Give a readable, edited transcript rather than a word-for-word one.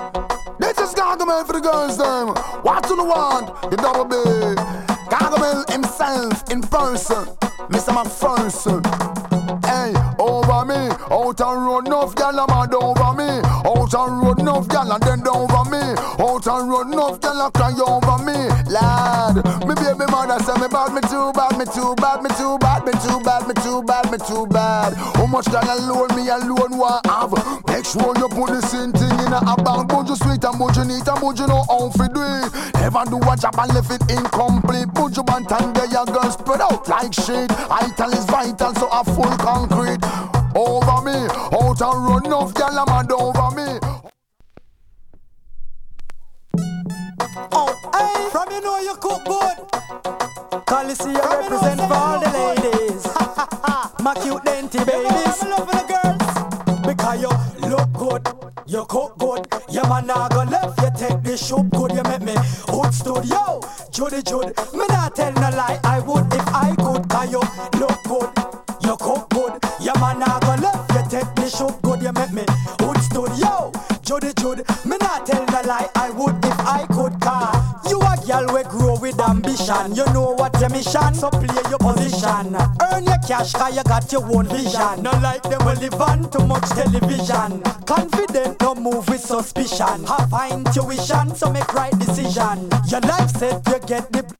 This is Gargamel for the girls them. What do you want? The double B. Gargamel himself in person. Mr. McPherson. Hey, over me. Out on road, enough gal a mad over me. Out on road, enough gal a dead over me. Out on road, enough gal a cry over me. Lad, me baby mother say me bad, me too bad, me too bad, me too bad, me too bad, me too bad, me too bad. How much gal alone me alone want have? Make sure you put the same thing in a bag. But you sweet and but you neat and but you know how to do it. Never do a job and left it incomplete. But you want and get your girl spread out like shit. Vital is vital, so a full concrete. Over me, out and run enough gal a mad over me. Oh, hey, from you know you cook good. Coliseum represent for all the ladies. My cute dainty babies. I'm loving the girls because you look good, you cook good. Your man nah go left, you take the soup good. You make me hood studio, Judy Jude. Me not tell no lie, I would if I could. Cause you look good, you cook good. Your man nah go left, you take the soup good. You make me hood studio, Judy Jude. Me not tell no lie, I would if I could. Cause you a girl we grow with ambition. You know what your mission, so play your position. Earn your cash cause you got your own vision. Not like them will live on too much television. Confident, don't move with suspicion. Have fine tuition, so make right decision. Your life set, you get the